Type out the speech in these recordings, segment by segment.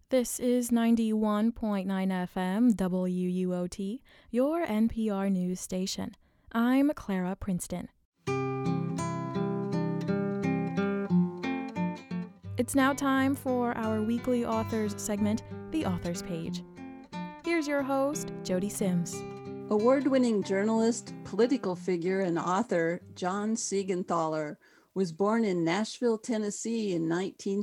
This is 91.9 FM WUOT, your NPR news station. I'm Clara Princeton. It's now time for our weekly authors segment, The Authors Page. Here's your host, Jody Sims. Award-winning journalist, political figure, and author John Siegenthaler was born in Nashville, Tennessee in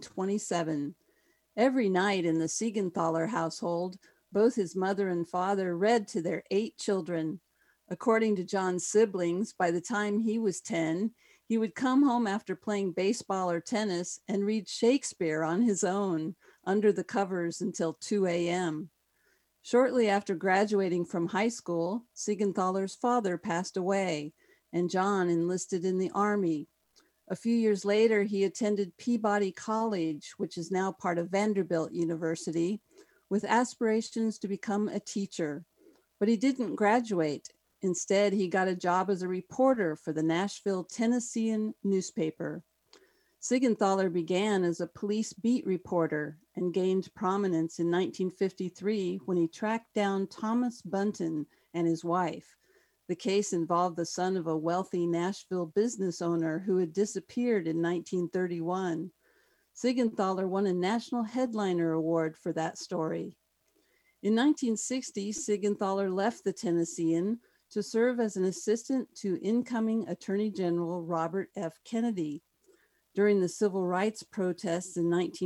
1927. Every night in the Siegenthaler household, both his mother and father read to their 8 children. According to John's siblings, by the time he was 10, he would come home after playing baseball or tennis and read Shakespeare on his own under the covers until 2 a.m. Shortly after graduating from high school, Siegenthaler's father passed away, and John enlisted in the Army. A few years later, he attended Peabody College, which is now part of Vanderbilt University, with aspirations to become a teacher. But he didn't graduate. Instead, he got a job as a reporter for the Nashville Tennessean newspaper. Siegenthaler began as a police beat reporter and gained prominence in 1953 when he tracked down Thomas Bunton and his wife. The case involved the son of a wealthy Nashville business owner who had disappeared in 1931. Siegenthaler won a National Headliner Award for that story. In 1960, Siegenthaler left the Tennessean to serve as an assistant to incoming Attorney General Robert F. Kennedy. During the civil rights protests in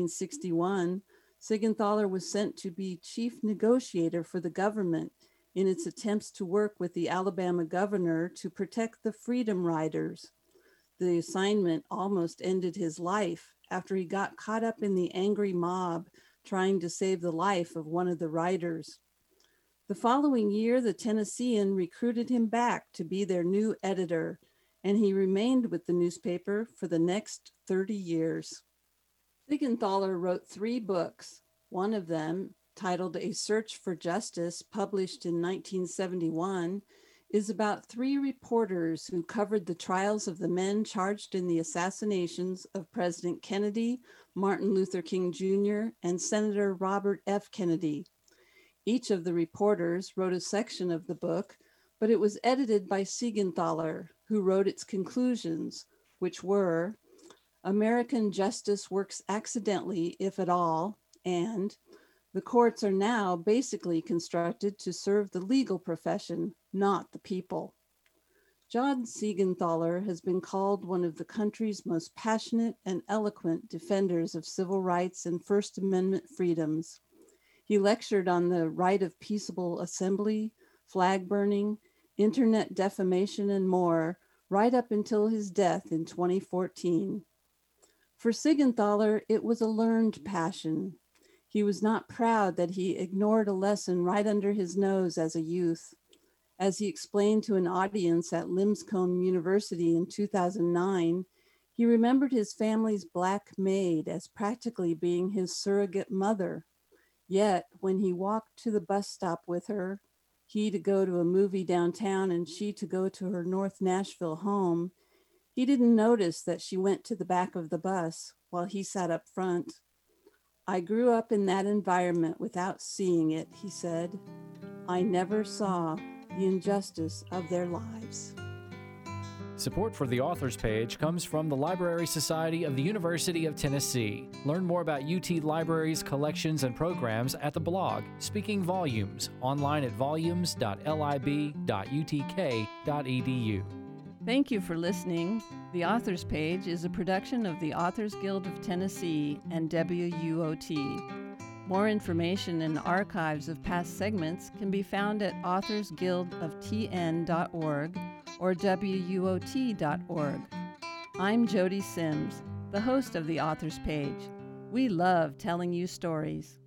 1961, Siegenthaler was sent to be chief negotiator for the government in its attempts to work with the Alabama governor to protect the Freedom Riders. The assignment almost ended his life after he got caught up in the angry mob trying to save the life of one of the riders. The following year, the Tennessean recruited him back to be their new editor, and he remained with the newspaper for the next 30 years. Siegenthaler wrote 3 books. One of them, titled A Search for Justice, published in 1971, is about 3 reporters who covered the trials of the men charged in the assassinations of President Kennedy, Martin Luther King Jr., and Senator Robert F. Kennedy. Each of the reporters wrote a section of the book, but it was edited by Siegenthaler, who wrote its conclusions, which were, American justice works accidentally, if at all, and the courts are now basically constructed to serve the legal profession, not the people. John Siegenthaler has been called one of the country's most passionate and eloquent defenders of civil rights and First Amendment freedoms. He lectured on the right of peaceable assembly, flag burning, internet defamation, and more, right up until his death in 2014. For Siegenthaler, it was a learned passion. He was not proud that he ignored a lesson right under his nose as a youth. As he explained to an audience at Lipscomb University in 2009, he remembered his family's black maid as practically being his surrogate mother. Yet, when he walked to the bus stop with her, he to go to a movie downtown and she to go to her North Nashville home, he didn't notice that she went to the back of the bus while he sat up front. I grew up in that environment without seeing it, he said. I never saw the injustice of their lives. Support for the Authors Page comes from the Library Society of the University of Tennessee. Learn more about UT Libraries, collections, and programs at the blog Speaking Volumes, online at volumes.lib.utk.edu. Thank you for listening. The Authors Page is a production of the Authors Guild of Tennessee and WUOT. More information and archives of past segments can be found at authorsguildoftn.org or WUOT.org. I'm Jody Sims, the host of the Authors Page. We love telling you stories.